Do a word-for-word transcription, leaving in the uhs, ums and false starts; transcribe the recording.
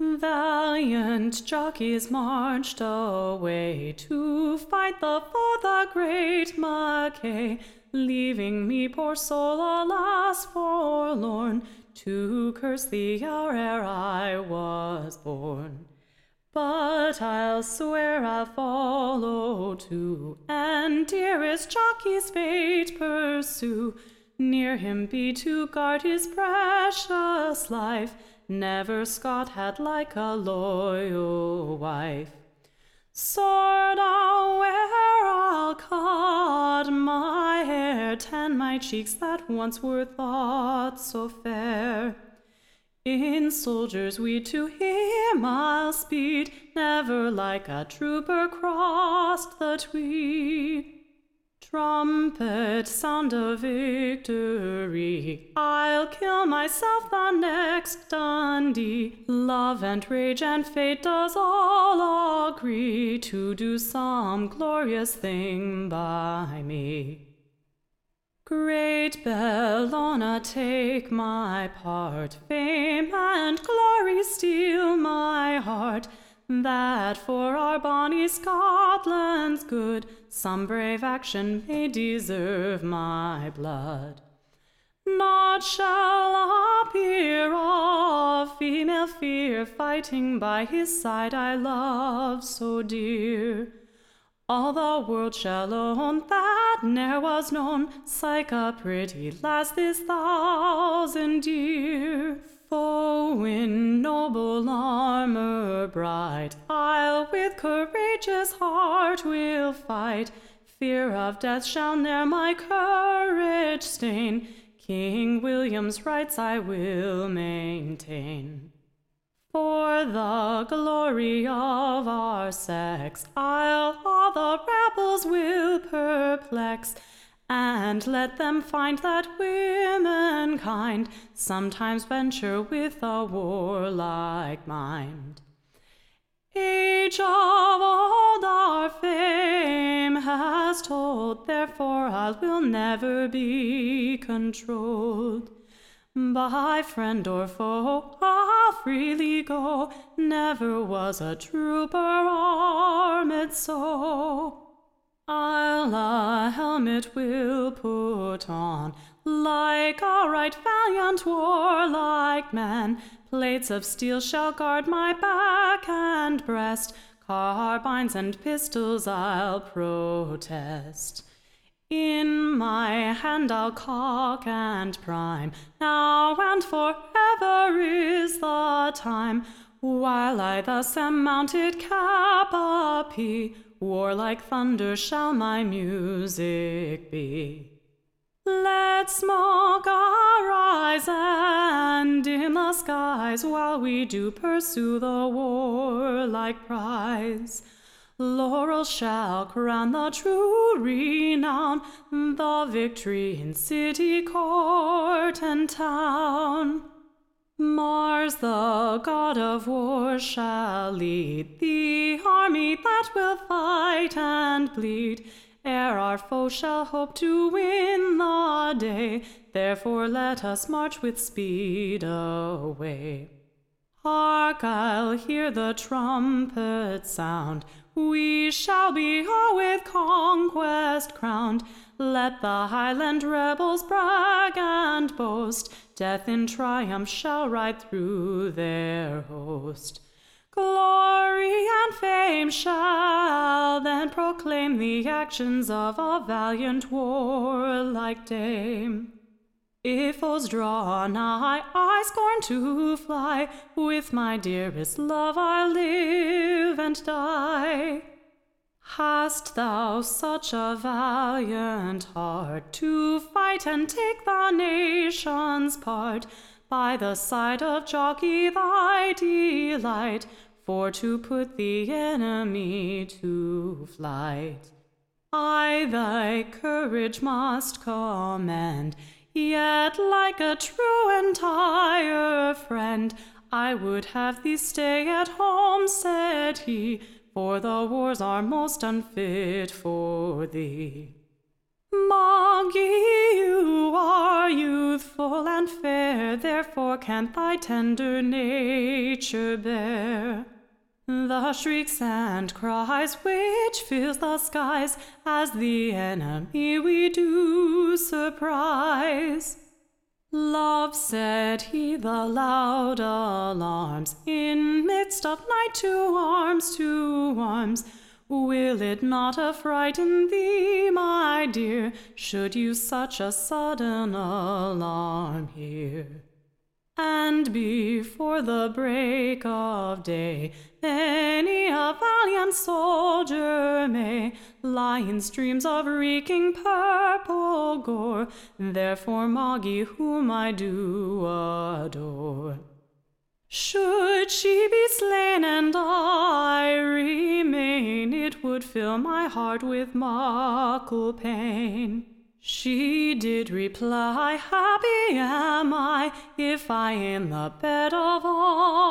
Valiant jockeys marched away to fight the foe, the great Mackay, leaving me, poor soul, alas, forlorn, to curse the hour ere I was born. But I'll swear I'll follow too, and dearest jockey's fate pursue. Near him be to guard his precious life. Never Scot had like a loyal wife. Sword I'll wear, I'll cut my hair, tan my cheeks that once were thought so fair. In soldiers' weed to him I'll speed, never like a trooper crossed the Tweed. Trumpet, sound of victory, I'll kill myself the next Dundee. Love and rage and fate does all agree to do some glorious thing by me. Great Bellona, take my part, fame and glory steal my heart, that for our bonny Scotland's good some brave action may deserve my blood. Naught shall appear of female fear, fighting by his side I love so dear. All the world shall own that ne'er was known like a pretty lass this thousand year. Foe in noble armour bright, I'll with courageous heart will fight. Fear of death shall ne'er my courage stain, King William's rights I will maintain. For the glory of our sex, I'll all the rebels will perplex, and let them find that womankind sometimes venture with a warlike mind. Age of old our fame has told, therefore I will never be controlled. By friend or foe I'll freely go, never was a trooper armed so. I'll a helmet will put on, like a right valiant warlike man. Plates of steel shall guard my back and breast, carbines and pistols I'll protest. In my hand I'll cock and prime, now and forever is the time, while I thus am mounted cap a pee, warlike thunder shall my music be. Let smoke arise and in the skies, while we do pursue the warlike prize. Laurel shall crown the true renown, the victory in city, court, and town. Mars, the god of war, shall lead the army that will fight and bleed, ere our foe shall hope to win the day. Therefore let us march with speed away. Hark, I'll hear the trumpet sound, we shall be all with conquest crowned. Let the Highland rebels brag and boast, death in triumph shall ride through their host. Glory and fame shall then proclaim the actions of a valiant warlike dame. If foes draw nigh, I scorn to fly, with my dearest love I'll live and die. Hast thou such a valiant heart, to fight and take the nation's part, by the side of Jockey thy delight, for to put the enemy to flight? I thy courage must commend, yet like a true entire friend, I would have thee stay at home, said he, for the wars are most unfit for thee. My Moggy, you are youthful and fair, therefore can't thy tender nature bear the shrieks and cries which fills the skies, as the enemy we do surprise. Love, said he, the loud alarms in midst of night to arms, to arms. Will it not affrighten thee, my dear, should you such a sudden alarm hear? And before the break of day, many a valiant soldier may lie in streams of reeking purple gore, therefore Moggy, whom I do adore. Should she be slain and I remain, it would fill my heart with muckle pain. She did reply, happy am I, if I in the bed of